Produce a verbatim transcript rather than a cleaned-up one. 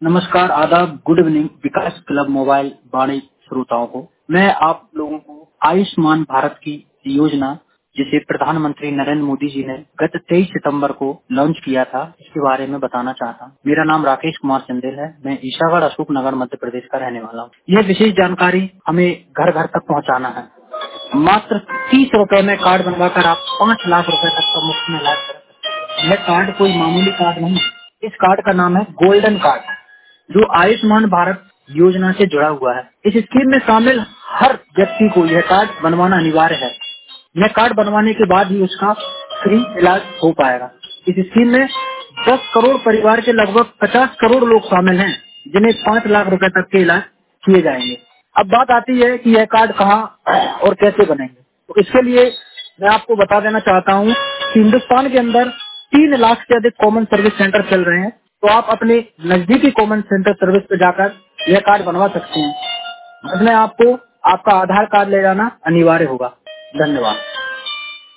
नमस्कार, आदाब, good evening Vikas club mobile Vani श्रोताओं को। मैं आप लोगों को आयुष्मान भारत की योजना जिसे प्रधानमंत्री नरेंद्र मोदी जी ने गत तेईस सितंबर को लॉन्च किया था, इसके बारे में बताना चाहता हूँ। मेरा नाम राकेश कुमार चंदेल है। मैं ईसागढ़ अशोक नगर मध्य प्रदेश का रहने वाला हूँ। यह विशेष जानकारी हमें घर घर तक पहुँचाना है। मात्र तीस रुपए में कार्ड बनवाकर आप पाँच लाख रुपए तक का मुफ्त में इलाज कर सकते हैं। यह कार्ड कोई मामूली कार्ड नहीं। इस कार्ड का नाम है गोल्डन कार्ड, जो आयुष्मान भारत योजना से जुड़ा हुआ है। इस स्कीम में शामिल हर व्यक्ति को यह कार्ड बनवाना अनिवार्य है। यह कार्ड बनवाने के बाद ही उसका फ्री इलाज हो पाएगा। इस स्कीम में दस करोड़ परिवार के लगभग पचास करोड़ लोग शामिल हैं, जिन्हें पाँच लाख रुपए तक के इलाज किए जाएंगे। अब बात आती है कि यह कार्ड कहाँ और कैसे बनेंगे। तो इसके लिए मैं आपको बता देना चाहता हूँ कि हिंदुस्तान के अंदर तीन लाख से अधिक कॉमन सर्विस सेंटर चल रहे हैं। तो आप अपने नजदीकी कॉमन सेंटर सर्विस पे जाकर यह कार्ड बनवा सकते हैं। इसमें आपको आपका आधार कार्ड ले जाना अनिवार्य होगा। धन्यवाद।